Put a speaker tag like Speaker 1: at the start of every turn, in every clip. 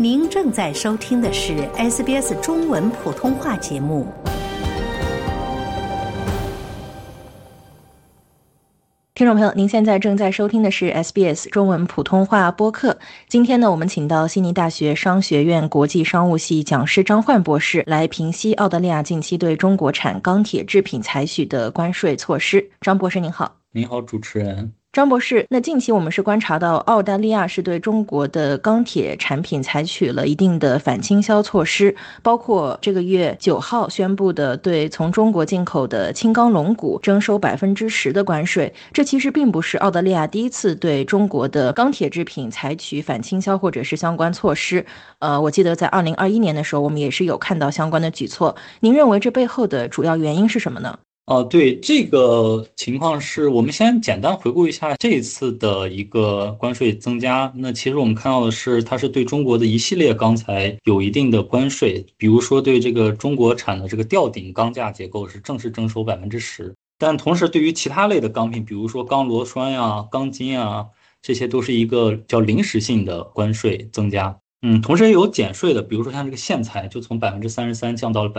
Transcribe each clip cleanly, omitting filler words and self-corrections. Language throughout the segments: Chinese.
Speaker 1: 您正在收听的是 SBS 中文普通话节目。
Speaker 2: 听众朋友，您现在正在收听的是 SBS 中文普通话播客。今天呢，我们请到悉尼大学商学院国际商务系讲师张焕博士来评析澳大利亚近期对中国产钢铁制品采取的关税措施。张博士您好。
Speaker 3: 您好，主持人。
Speaker 2: 张博士，那近期我们是观察到澳大利亚是对中国的钢铁产品采取了一定的反倾销措施，包括这个月9号宣布的对从中国进口的轻钢龙骨征收10%的关税。这其实并不是澳大利亚第一次对中国的钢铁制品采取反倾销或者是相关措施。我记得在2021年的时候，我们也是有看到相关的举措。您认为这背后的主要原因是什么呢？
Speaker 3: 对，这个情况是我们先简单回顾一下这一次的一个关税增加。那其实我们看到的是，它是对中国的一系列钢材有一定的关税，比如说对这个中国产的这个吊顶钢架结构是正式征收10%，但同时对于其他类的钢品，比如说钢螺栓呀、钢筋啊，这些都是一个叫临时性的关税增加。同时也有减税的，比如说像这个线材就从33%降到了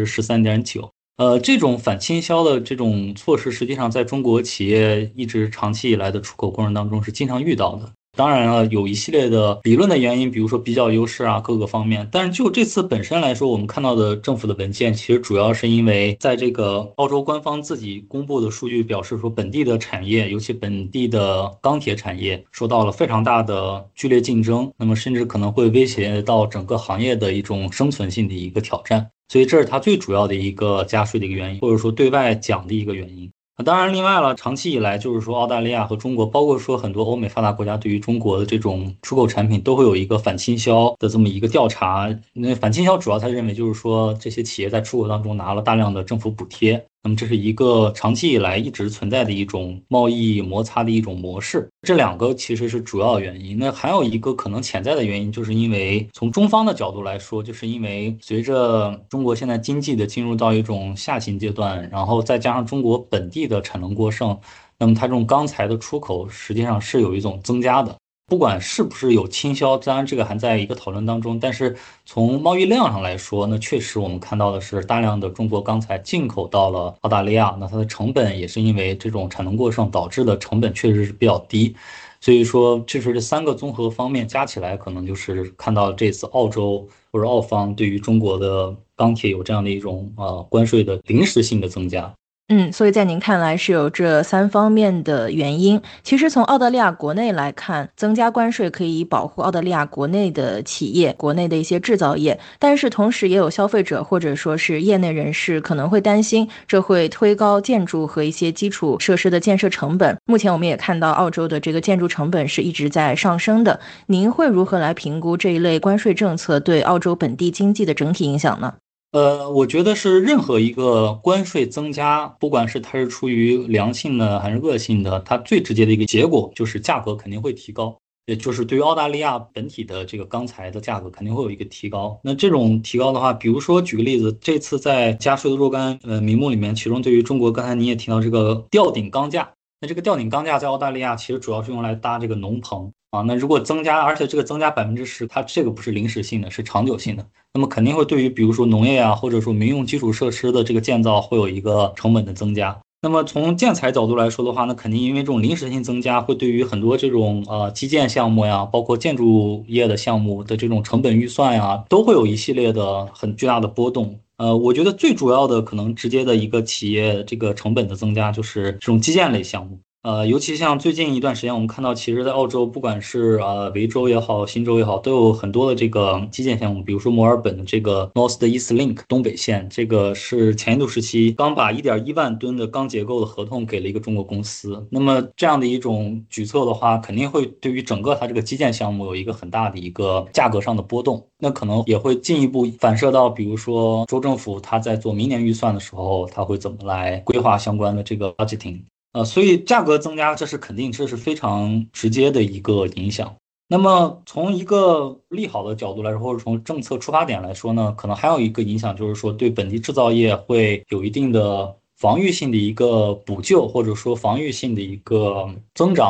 Speaker 3: 13.9%。这种反倾销的这种措施，实际上在中国企业一直长期以来的出口过程当中是经常遇到的。当然了，有一系列的理论的原因，比如说比较优势啊，各个方面。但是就这次本身来说，我们看到的政府的文件，其实主要是因为在这个澳洲官方自己公布的数据表示说，本地的产业，尤其本地的钢铁产业，受到了非常大的剧烈竞争，那么甚至可能会威胁到整个行业的一种生存性的一个挑战。所以这是它最主要的一个加税的一个原因，或者说对外讲的一个原因。当然另外了，长期以来就是说澳大利亚和中国，包括说很多欧美发达国家对于中国的这种出口产品都会有一个反倾销的这么一个调查。那反倾销主要他认为就是说这些企业在出口当中拿了大量的政府补贴，那么这是一个长期以来一直存在的一种贸易摩擦的一种模式。这两个其实是主要原因。那还有一个可能潜在的原因，就是因为从中方的角度来说，就是因为随着中国现在经济的进入到一种下行阶段，然后再加上中国本地的产能过剩，那么它这种钢材的出口实际上是有一种增加的。不管是不是有倾销，当然这个还在一个讨论当中，但是从贸易量上来说，那确实我们看到的是大量的中国钢材进口到了澳大利亚，那它的成本也是因为这种产能过剩导致的成本确实是比较低。所以说这是这3个综合方面加起来，可能就是看到这次澳洲或者澳方对于中国的钢铁有这样的一种关税的临时性的增加。
Speaker 2: 所以在您看来是有这3方面的原因。其实从澳大利亚国内来看，增加关税可以保护澳大利亚国内的企业，国内的一些制造业，但是同时也有消费者或者说是业内人士可能会担心，这会推高建筑和一些基础设施的建设成本。目前我们也看到澳洲的这个建筑成本是一直在上升的。您会如何来评估这一类关税政策对澳洲本地经济的整体影响呢？
Speaker 3: 我觉得是任何一个关税增加，不管是它是出于良性的还是恶性的，它最直接的一个结果就是价格肯定会提高，也就是对于澳大利亚本体的这个钢材的价格肯定会有一个提高。那这种提高的话，比如说举个例子，这次在加税的若干名目里面，其中对于中国，刚才你也提到这个吊顶钢架，那这个吊顶钢架在澳大利亚其实主要是用来搭这个农棚。那如果增加，而且这个增加10%，它这个不是临时性的，是长久性的，那么肯定会对于比如说农业啊，或者说民用基础设施的这个建造会有一个成本的增加。那么从建材角度来说的话，那肯定因为这种临时性增加，会对于很多这种基建项目呀，包括建筑业的项目的这种成本预算呀，都会有一系列的很巨大的波动。我觉得最主要的可能直接的一个企业这个成本的增加，就是这种基建类项目。尤其像最近一段时间，我们看到，其实在澳洲，不管是维州也好，新州也好，都有很多的这个基建项目。比如说墨尔本的这个 North East Link 东北线，这个是前一度时期刚把1.1万吨的钢结构的合同给了一个中国公司。那么这样的一种举措的话，肯定会对于整个它这个基建项目有一个很大的一个价格上的波动。那可能也会进一步反射到，比如说州政府它在做明年预算的时候，它会怎么来规划相关的这个 budgeting。所以价格增加，这是肯定，这是非常直接的一个影响。那么从一个利好的角度来说，或者从政策出发点来说呢，可能还有一个影响，就是说对本地制造业会有一定的防御性的一个补救，或者说防御性的一个增长。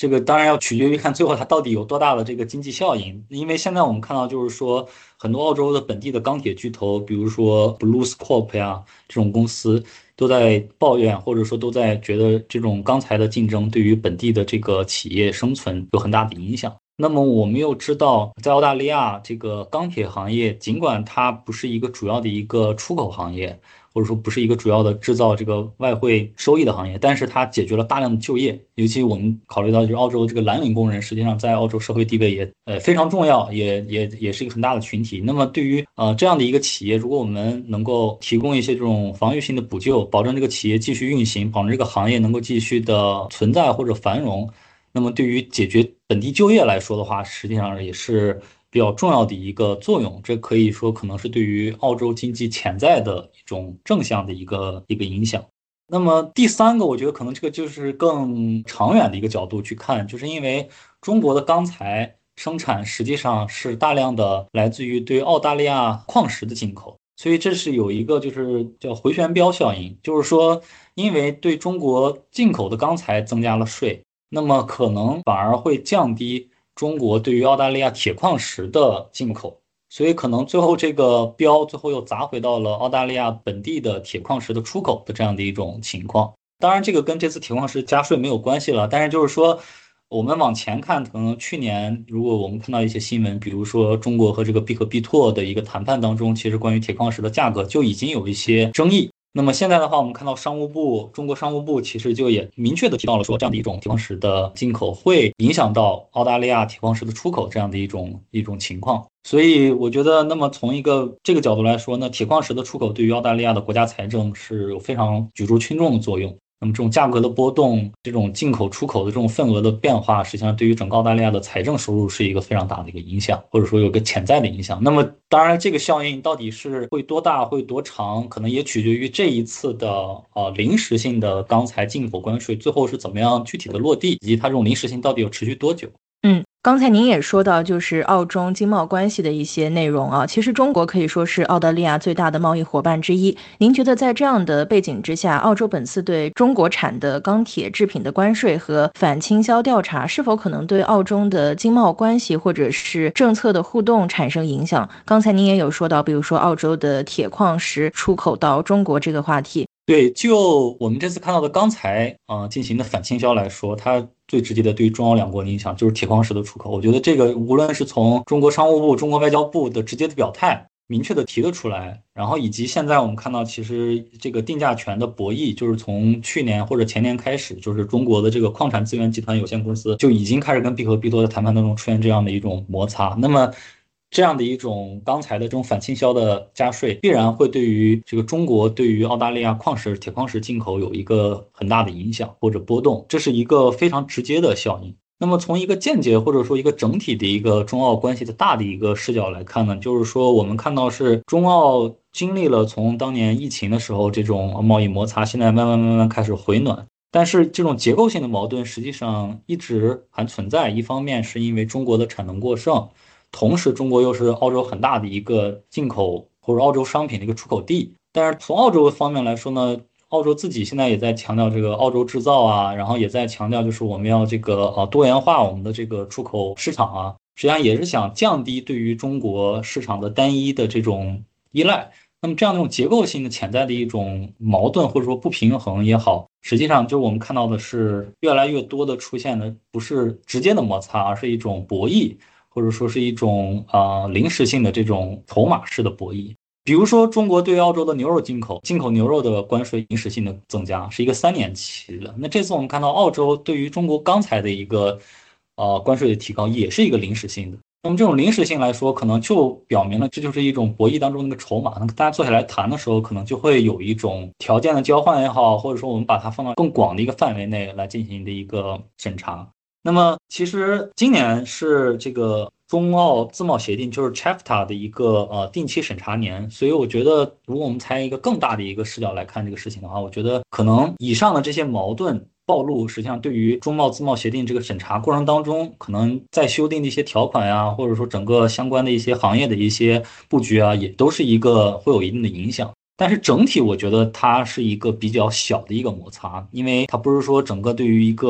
Speaker 3: 这个当然要取决于看最后它到底有多大的这个经济效应，因为现在我们看到就是说很多澳洲的本地的钢铁巨头，比如说 BlueScope 呀这种公司都在抱怨，或者说都在觉得这种钢材的竞争对于本地的这个企业生存有很大的影响。那么我们又知道，在澳大利亚这个钢铁行业，尽管它不是一个主要的一个出口行业，或者说不是一个主要的制造这个外汇收益的行业，但是它解决了大量的就业。尤其我们考虑到，就是澳洲这个蓝领工人，实际上在澳洲社会地位也非常重要，也是一个很大的群体。那么对于这样的一个企业，如果我们能够提供一些这种防御性的补救，保证这个企业继续运行，保证这个行业能够继续的存在或者繁荣，那么对于解决本地就业来说的话，实际上也是比较重要的一个作用。这可以说可能是对于澳洲经济潜在的一种正向的一个影响。那么第三个，我觉得可能这个就是更长远的一个角度去看，就是因为中国的钢材生产实际上是大量的来自于对澳大利亚矿石的进口，所以这是有一个就是叫回旋镖效应，就是说因为对中国进口的钢材增加了税，那么可能反而会降低中国对于澳大利亚铁矿石的进口，所以可能最后这个标最后又砸回到了澳大利亚本地的铁矿石的出口的这样的一种情况。当然这个跟这次铁矿石加税没有关系了，但是就是说我们往前看，可能去年如果我们看到一些新闻，比如说中国和这个必可必拓的一个谈判当中，其实关于铁矿石的价格就已经有一些争议。那么现在的话，我们看到中国商务部其实就也明确的提到了说，这样的一种铁矿石的进口会影响到澳大利亚铁矿石的出口这样的一种情况。所以我觉得，那么从这个角度来说呢，铁矿石的出口对于澳大利亚的国家财政是有非常举足轻重的作用。那么这种价格的波动，这种进口出口的这种份额的变化，实际上对于整个澳大利亚的财政收入是一个非常大的一个影响，或者说有个潜在的影响。那么当然这个效应到底是会多大会多长，可能也取决于这一次的临时性的钢材进口关税最后是怎么样具体的落地，以及它这种临时性到底要持续多久。
Speaker 2: 刚才您也说到，就是澳中经贸关系的一些内容啊。其实中国可以说是澳大利亚最大的贸易伙伴之一。您觉得在这样的背景之下，澳洲本次对中国产的钢铁制品的关税和反倾销调查，是否可能对澳中的经贸关系或者是政策的互动产生影响？刚才您也有说到，比如说澳洲的铁矿石出口到中国这个话题。
Speaker 3: 对，就我们这次看到的钢材进行的反倾销来说，它最直接的对于中澳两国的影响就是铁矿石的出口。我觉得这个无论是从中国商务部、中国外交部的直接的表态，明确的提了出来，然后以及现在我们看到，其实这个定价权的博弈，就是从去年或者前年开始，就是中国的这个矿产资源集团有限公司就已经开始跟必可必拓的谈判当中出现这样的一种摩擦。那么这样的一种钢材的这种反倾销的加税，必然会对于这个中国对于澳大利亚铁矿石进口有一个很大的影响或者波动，这是一个非常直接的效应。那么从一个间接或者说一个整体的一个中澳关系的大的一个视角来看呢，就是说我们看到是中澳经历了从当年疫情的时候这种贸易摩擦，现在慢慢开始回暖。但是这种结构性的矛盾实际上一直还存在，一方面是因为中国的产能过剩，同时中国又是澳洲很大的一个进口或者澳洲商品的一个出口地。但是从澳洲方面来说呢，澳洲自己现在也在强调这个澳洲制造啊，然后也在强调就是我们要这个多元化我们的这个出口市场啊，实际上也是想降低对于中国市场的单一的这种依赖。那么这样的一种结构性的潜在的一种矛盾或者说不平衡也好，实际上就是我们看到的是越来越多的出现的不是直接的摩擦，而是一种博弈，或者说是一种临时性的这种筹码式的博弈。比如说中国对澳洲的牛肉进口牛肉的关税临时性的增加是一个3年期的，那这次我们看到澳洲对于中国钢材的一个关税的提高也是一个临时性的。那么这种临时性来说，可能就表明了这就是一种博弈当中的一个筹码。那大家坐下来谈的时候，可能就会有一种条件的交换也好，或者说我们把它放到更广的一个范围内来进行的一个审查。那么其实今年是这个中澳自贸协定，就是 CHAFTA 的一个定期审查年，所以我觉得如果我们采一个更大的一个视角来看这个事情的话，我觉得可能以上的这些矛盾暴露，实际上对于中澳自贸协定这个审查过程当中，可能在修订的一些条款呀，或者说整个相关的一些行业的一些布局啊，也都是会有一定的影响。但是整体我觉得它是一个比较小的一个摩擦，因为它不是说整个对于一个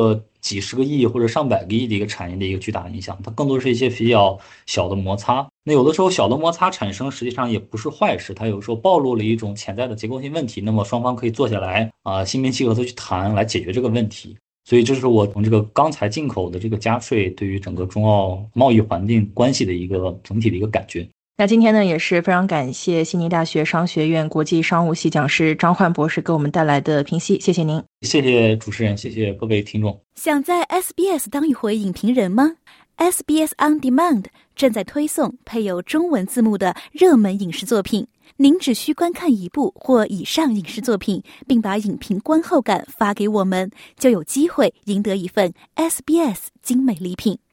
Speaker 3: 几十个亿或者上百个亿的一个产业的一个巨大影响，它更多是一些比较小的摩擦。那有的时候小的摩擦产生实际上也不是坏事，它有时候暴露了一种潜在的结构性问题，那么双方可以坐下来心平气和的去谈，来解决这个问题。所以这是我从这个钢材进口的这个加税对于整个中澳贸易环境关系的一个整体的一个感觉。
Speaker 2: 那今天呢，也是非常感谢悉尼大学商学院国际商务系讲师张焕博士给我们带来的评析，谢谢您。
Speaker 3: 谢谢主持人，谢谢各位听众。
Speaker 4: 想在 SBS 当一回影评人吗？ SBS On Demand 正在推送配有中文字幕的热门影视作品，您只需观看一部或以上影视作品，并把影评观后感发给我们，就有机会赢得一份 SBS 精美礼品。